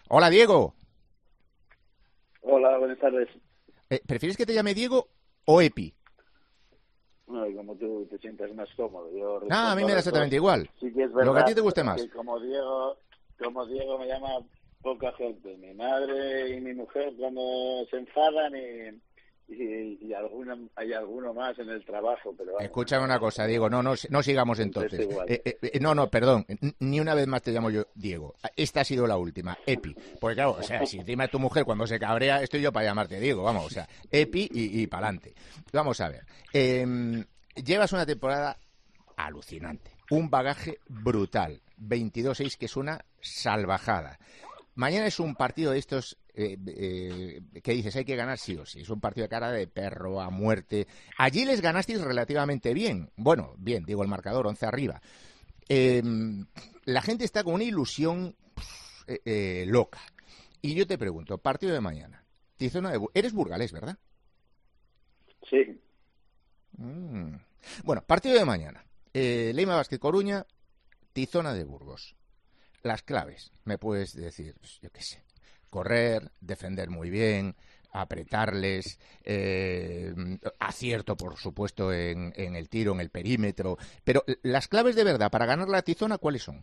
Hola, Diego. Hola, buenas tardes. ¿Prefieres que te llame Diego o Epi? Bueno, y como tú te sientas más cómodo, yo Ah, a mí respondo a me da los dos. exactamente igual. Sí que es Lo que a ti verdad te guste que más. como Diego me llama poca gente. Mi madre y mi mujer cuando se enfadan y hay alguno más en el trabajo, pero vamos, Escúchame una cosa, Diego. No, no, no sigamos contesto entonces. igual. No, perdón. Ni una vez más te llamo yo Diego. Esta ha sido la última, Epi. Porque claro, o sea, si encima tu mujer cuando se cabrea, estoy yo para llamarte Diego. Vamos, o sea, Epi y pa'lante. Vamos a ver. Llevas una temporada alucinante. Un bagaje brutal. 22-6, que es una salvajada. Mañana es un partido de estos que dices hay que ganar sí o sí. Es un partido de cara de perro a muerte. Allí les ganasteis relativamente bien. Bueno, bien, digo el marcador, 11 arriba. Eh, la gente está con una ilusión loca. Y yo te pregunto, partido de mañana. Eres burgalés, ¿verdad? Sí, Mm. Bueno, partido de mañana. Leima Basket Coruña, Tizona de Burgos. Las claves, me puedes decir, pues, yo qué sé, correr, defender muy bien, apretarles, acierto, por supuesto, en el tiro, en el perímetro. Pero las claves de verdad para ganar la Tizona, ¿cuáles son?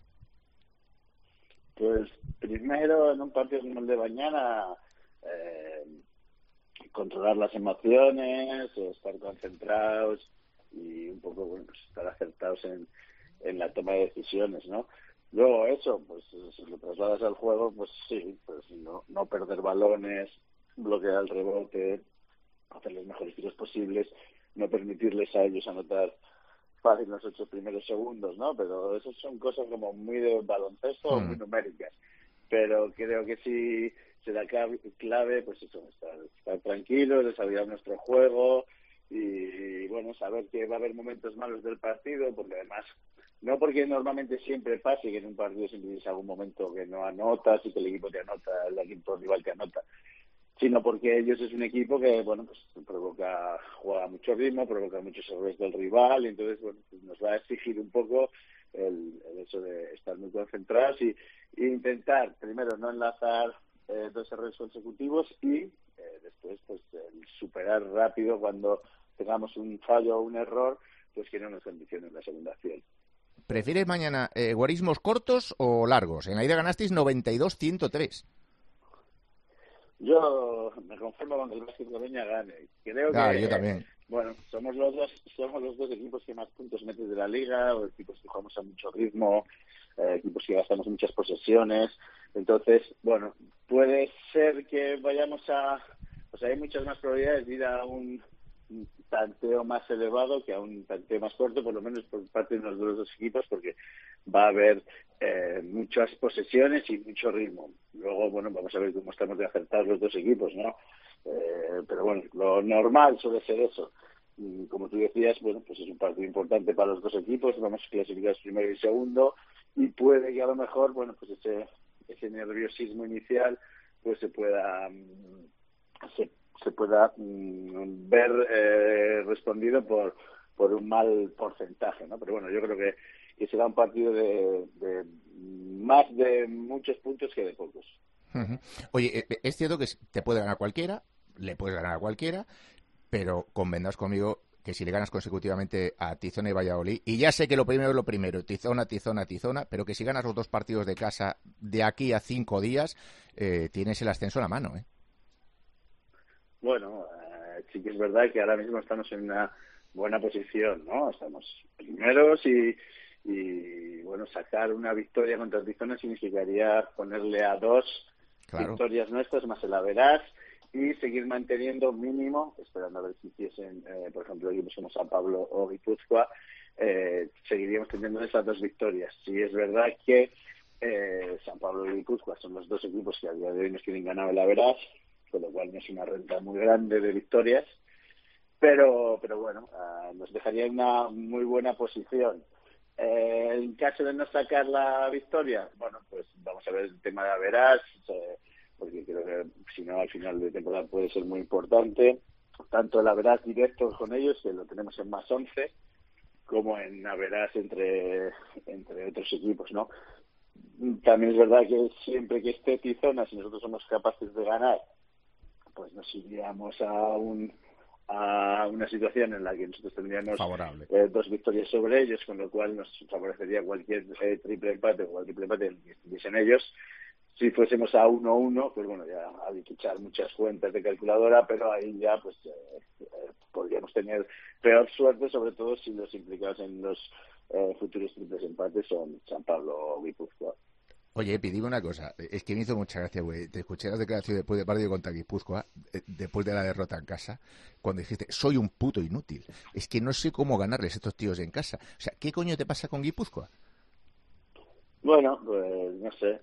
pues primero en un partido como el de mañana, eh, controlar las emociones, estar concentrados y un poco, bueno, pues estar acertados en la toma de decisiones, ¿no? Luego eso, pues si lo trasladas al juego, pues sí, pues no perder balones, bloquear el rebote, hacer los mejores tiros posibles, no permitirles a ellos anotar fácil los 8 primeros segundos, ¿no? Pero esas son cosas como muy de baloncesto o Hmm. muy numéricas. Pero creo que sí será clave, pues eso, estar tranquilos, desarrollar nuestro juego y, bueno, saber que va a haber momentos malos del partido, porque además, no porque normalmente siempre pase que en un partido siempre tienes algún momento que no anotas y que el equipo te anota, el equipo rival te anota, sino porque ellos es un equipo que, bueno, pues juega mucho ritmo, provoca muchos errores del rival, y entonces, bueno, pues nos va a exigir un poco el hecho de estar muy concentrados y intentar, primero, no enlazar dos errores consecutivos y después, pues, superar rápido cuando tengamos un fallo o un error, pues que no nos condicione en la segunda acción. ¿Prefieres mañana guarismos cortos o largos? En la ida ganasteis 92-103. Yo me conformo con que el Básquet Coruña gane. Creo Ah, yo que, también. bueno, somos los dos equipos que más puntos meten de la liga, o equipos que jugamos a mucho ritmo, equipos que gastamos muchas posesiones. Entonces, bueno, puede ser que vayamos pues hay muchas más probabilidades de ir a un tanteo más elevado que a un tanteo más corto, por lo menos por parte de los dos equipos, porque va a haber muchas posesiones y mucho ritmo. Luego, bueno, vamos a ver cómo estamos de acertar los dos equipos, ¿no? Pero bueno, lo normal suele ser eso. Y como tú decías, bueno, pues es un partido importante para los dos equipos, vamos clasificados primero y segundo, y puede que a lo mejor, bueno, pues ese nerviosismo inicial pues se pueda ver respondido por un mal porcentaje, ¿no? Pero bueno, yo creo que será un partido de más de muchos puntos que de pocos. Ujú. Oye, es cierto que te puede ganar cualquiera, le puedes ganar a cualquiera, pero convendrás conmigo que si le ganas consecutivamente a Tizona y Valladolid, y ya sé que lo primero es lo primero, Tizona, Tizona, Tizona, pero que si ganas los dos partidos de casa de aquí a 5 días, tienes el ascenso en la mano, ¿eh? Bueno, sí que es verdad que ahora mismo estamos en una buena posición, ¿no? Estamos primeros y bueno, sacar una victoria contra Tizona significaría ponerle a 2 Claro. victorias nuestras más el average y seguir manteniendo mínimo, esperando a ver si hiciesen, por ejemplo, equipos como San Pablo o Guipúzcoa, seguiríamos teniendo esas 2 victorias. Sí es verdad que San Pablo y Guipúzcoa son los dos equipos que a día de hoy nos tienen ganado el average, con lo cual no es una renta muy grande de victorias, pero bueno, nos dejaría en una muy buena posición. En caso de no sacar la victoria, bueno, pues vamos a ver el tema de Averas, porque creo que si no al final de temporada puede ser muy importante, tanto el Averas directo con ellos, que lo tenemos en +11, como en Averas entre otros equipos, ¿no? también es verdad que siempre que esté Tizona, si nosotros somos capaces de ganar, pues nos iríamos a una situación en la que nosotros tendríamos favorable. 2 victorias sobre ellos, con lo cual nos favorecería cualquier triple empate o cualquier triple empate que estuviesen ellos. Si fuésemos a 1-1, pues bueno, ya hay que echar muchas cuentas de calculadora, pero ahí ya pues podríamos tener peor suerte, sobre todo si los implicados en los futuros triples empates son San Pablo o Guipúzcoa. Oye, Epi, dime una cosa. Es que me hizo mucha gracia, güey. Te escuché las declaraciones después del partido contra Guipúzcoa, después de la derrota en casa, cuando dijiste, soy un puto inútil. Es que no sé cómo ganarles a estos tíos en casa. O sea, ¿qué coño te pasa con Guipúzcoa? Bueno, pues no sé.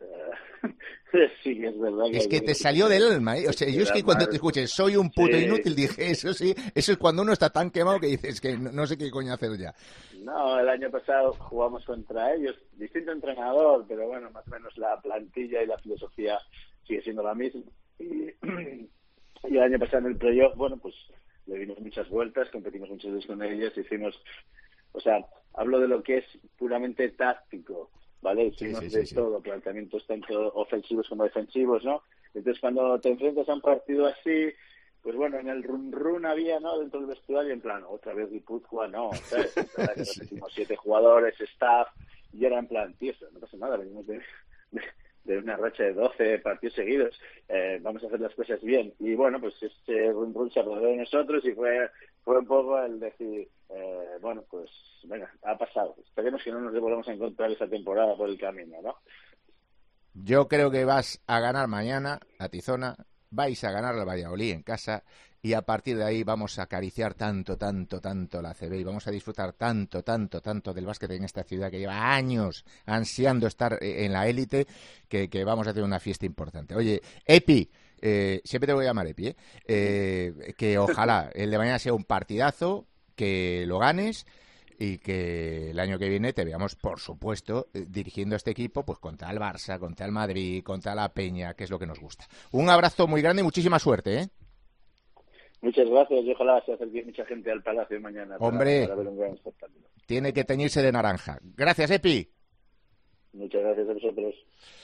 Sí, es verdad que... Es que te salió del alma, ¿eh? O sea, yo es que cuando te escuché, soy un puto inútil, dije, eso sí, eso es cuando uno está tan quemado que dices que no sé qué coño hacer ya. No, el año pasado jugamos contra ellos, distinto entrenador, pero bueno, más o menos la plantilla y la filosofía sigue siendo la misma. Y el año pasado en el playoff, bueno, pues le dimos muchas vueltas, competimos muchas veces con ellos, hicimos, o sea, hablo de lo que es puramente táctico, ¿vale? Hicimos Sí. todo, planteamientos tanto ofensivos como defensivos, ¿no? Entonces, cuando te enfrentas a un partido así, pues bueno, en el run había, ¿no? Dentro del vestuario, en plan, otra vez Guipúzcoa, no, ¿sabes? Es verdad que nos hicimos 7 jugadores, staff, y era en plan, tío, no pasa nada, venimos de una racha de 12 partidos seguidos, vamos a hacer las cosas bien. Y bueno, pues este run se apoderó de nosotros y fue un poco el decir, bueno, pues venga, ha pasado. Esperemos que no nos volvamos a encontrar esa temporada por el camino, ¿no? Yo creo que vas a ganar mañana a Tizona, vais a ganar al Valladolid en casa y a partir de ahí vamos a acariciar tanto la ACB y vamos a disfrutar tanto del básquet en esta ciudad que lleva años ansiando estar en la élite que vamos a hacer una fiesta importante. Oye, Epi, siempre te voy a llamar Epi, que ojalá el de mañana sea un partidazo, que lo ganes y que el año que viene te veamos, por supuesto, dirigiendo este equipo pues contra el Barça, contra el Madrid, contra la Peña, que es lo que nos gusta. Un abrazo muy grande y muchísima suerte, ¿eh? Muchas gracias y ojalá se acerque mucha gente al Palacio mañana para ver un gran espectáculo. Tiene que teñirse de naranja. Gracias, Epi. Muchas gracias a vosotros.